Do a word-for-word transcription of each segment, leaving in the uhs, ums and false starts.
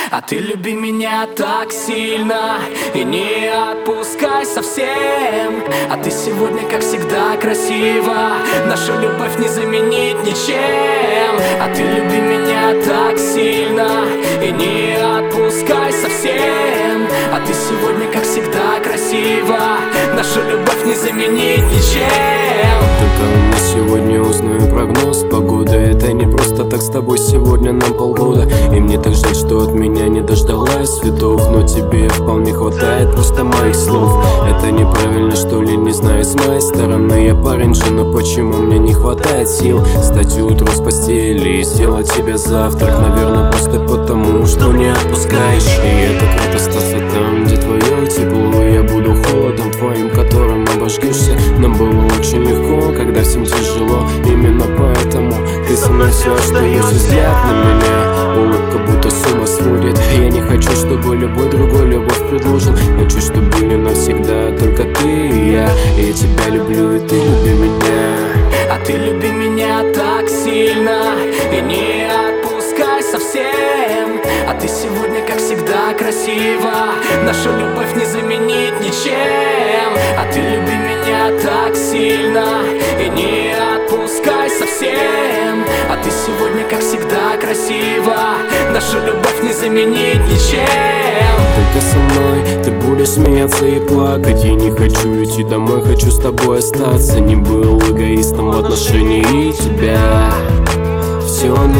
А ты люби меня так сильно и не отпускай совсем. А ты сегодня, как всегда, красива, нашу любовь не заменить ничем. А ты люби меня так сильно и не отпускай совсем. А ты сегодня, как всегда, красива, нашу любовь не заменить ничем. Только у нас сегодня узнаю прогноз погоды. Это не просто так, с тобой сегодня на полгода. И мне так жаль, что от меня не дождалась цветов, но тебе вполне хватает просто моих слов. Это неправильно, что ли, не знаю, с моей стороны. Я парень же, но почему мне не хватает сил встать утром с постели и сделать тебе завтрак? Наверное, просто потому, что не отпускаешь. И это круто остаться там, где твое тепло. Я буду холодом твоим, которым обожгешься. Нам было очень легко, когда всем тяжело. Именно поэтому ты со мной все остаешься. Взгляд на меня, улыбка будто с ума сводит. Я не хочу, чтобы любой другой любовь предложил. Хочу, чтобы были навсегда только ты и я. Я тебя люблю, и ты люби меня. А ты люби меня так сильно и не отпускай совсем. А ты сегодня, как всегда, красива, нашу любовь не заменить ничем. А ты люби меня так сильно и не отпускай совсем. А ты сегодня, как всегда, красива, нашу любовь не заменить ничем. Только со мной ты будешь смеяться и плакать. Я не хочу идти домой, хочу с тобой остаться. Не был эгоистом в отношении тебя. Все для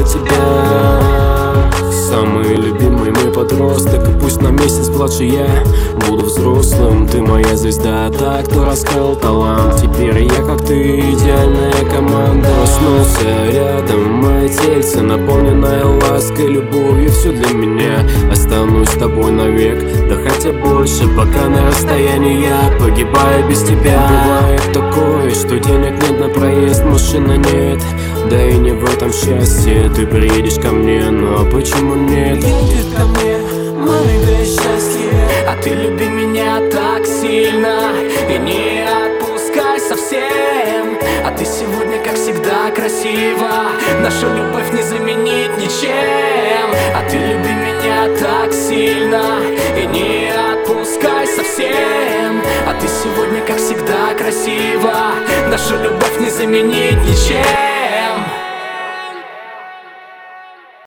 тебя. Самый любимый мой подросток. И пусть на месяц младше я буду взрослым. Ты моя звезда, та, кто раскрыл талант. Теперь я, как ты, идеальная команда. Проснулся рядом, мое тельце, наполненное лаской, любовью, все для меня. Останусь с тобой навек, да хотя больше, пока на расстоянии я погибаю без тебя. Бывает такое, что денег нет на проезд, машины нет, да и не в этом счастье. Ты приедешь ко мне, но почему нет? Едешь ко мне, маленькое счастье. А ты люби меня так сильно и не отпускай совсем. А ты сегодня, как всегда, красива, нашу любовь не заменить ничем. А ты люби меня так сильно и не отпускай совсем. А ты сегодня, как всегда, красива, нашу любовь не заменить ничем.